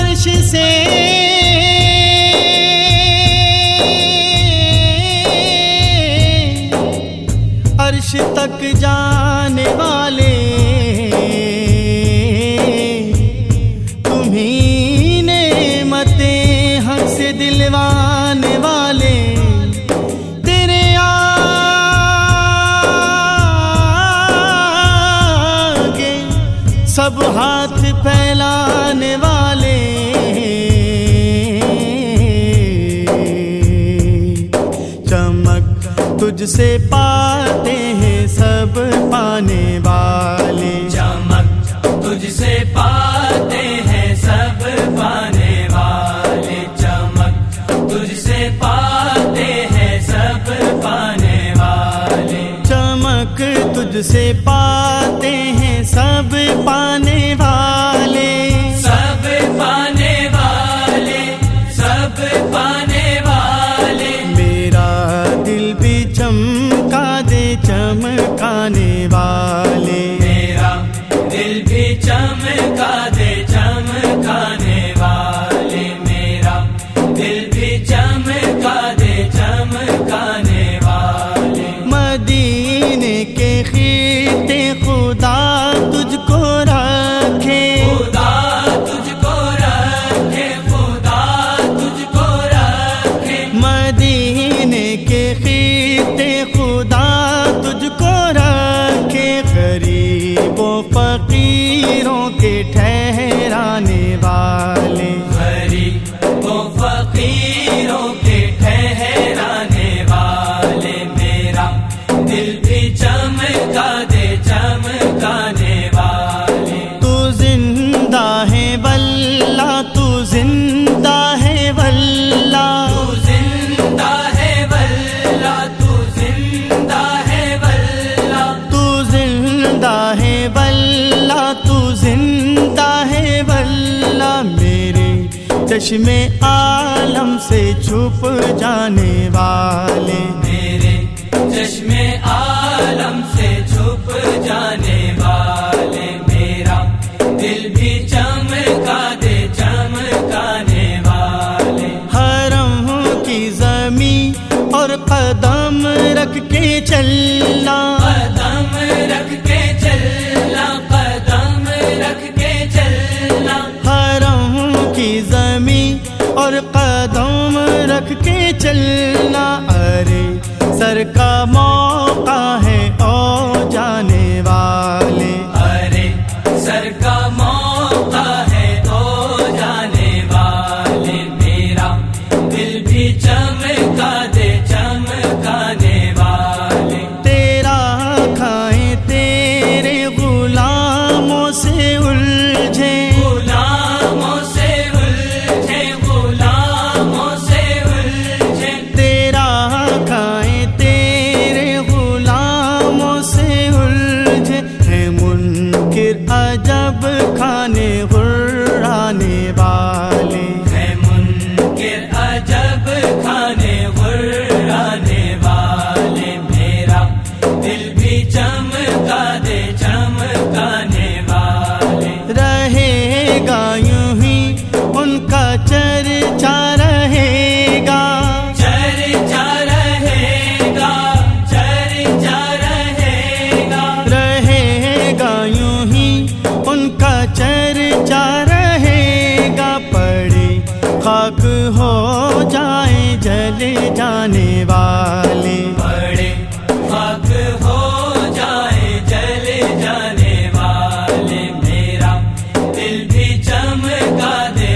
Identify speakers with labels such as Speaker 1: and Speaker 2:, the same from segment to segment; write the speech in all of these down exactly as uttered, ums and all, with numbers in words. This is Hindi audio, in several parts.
Speaker 1: अर्श से अर्श तक जाने वाले तुम्हीं नेमतें हमसे दिलवाने वाले, तेरे आगे सब हाथ फैलाने वाले, चमक तुझसे पाते हैं सब पाने वाले,
Speaker 2: चमक तुझसे पाते हैं सब पाने वाले, चमक तुझसे पाते हैं सब पाने वाले,
Speaker 1: चमक तुझसे पाते हैं सब पाने वाले,
Speaker 2: सब पाने वाले, सब पाने वाले।
Speaker 1: मेरा दिल भी चमका दे चमकाने वाले,
Speaker 2: मेरा दिल भी चमका दे चमकाने वाले, मेरा दिल भी चमका दे चमकाने वाले।
Speaker 1: मदीने के खीते खुदा तुझको रखे,
Speaker 2: खुदा तुझको रखे, खुदा तुझको रखे,
Speaker 1: मदीने के खीते खुदा तुझको रखे, गरीबों फकीरों के ठहराने वाले,
Speaker 2: गरीबों फकीरों के ठहराने वाले, मेरा दिल भी चमका दे चमकाने वाले।
Speaker 1: तू जिंदा है वल्ला, तू जिंदा है वल्ला,
Speaker 2: तू जिंदा है वल्ला, तू जिंदा है वल्ला,
Speaker 1: तू जिंदा है वल्ला, तू जिंदा है वल्ला। मेरे चश्मे आलम से छुप जाने वाले,
Speaker 2: मेरे चश्मे आलम से छुप जाने वाले, मेरा दिल भी चमका दे चमकाने वाले।
Speaker 1: हरम की ज़मी और कदम रख के चलना,
Speaker 2: कदम रख के चलना, कदम रख के चलना,
Speaker 1: हरम की ज़मी और कदम रख के चलना। अरे सर का मौका है ओ जाने वाले,
Speaker 2: अरे सर का मौका है ओ जाने वाले, मेरा दिल भी चमका दे चमकाने वाले।
Speaker 1: तेरा खाएं तेरे गुलामों से उलझे,
Speaker 2: गुलामों से उलझे, गुलामों से उलझे,
Speaker 1: तेरा खाएं तेरे गुलामों से उलझे, है मुनकिर अजब खाने गुर्राने वाले,
Speaker 2: है मुनकिर अजब खाने गुर्राने वाले, मेरा दिल भी चमका दे चमकाने वाले।
Speaker 1: रहेगा यूं ही उनका चर्चा रहेगा,
Speaker 2: चर्चा रहेगा, चर्चा रहेगा,
Speaker 1: रहेगा यूं ही उनका चर्चा रहेगा। पड़े खाक हो जाए जले जाने वाले,
Speaker 2: बड़े खाक हो जाए जले जाने वाले, मेरा दिल भी चमका दे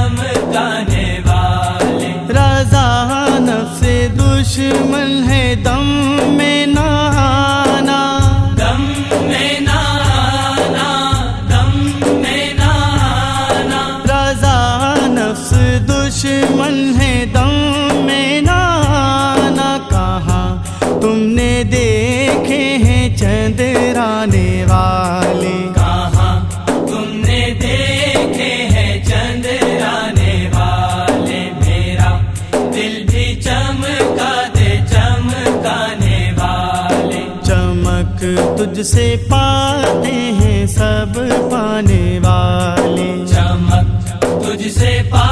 Speaker 2: चमकाने वाले।
Speaker 1: रज़ा नफ्स दुश्मन है दम में ना आना,
Speaker 2: दम में ना आना, दम में ना आना,
Speaker 1: रज़ा नफ्स दुश्मन है दम में ना आना। कहाँ तुमने देखे हैं चंद्राने वाले,
Speaker 2: कहाँ तुमने देखे हैं चंद्राने वाले, मेरा दिल भी चमका दे चमकाने वाले।
Speaker 1: चमक तुझसे पाते हैं सब पाने वाले,
Speaker 2: चमक तुझ तुझसे पा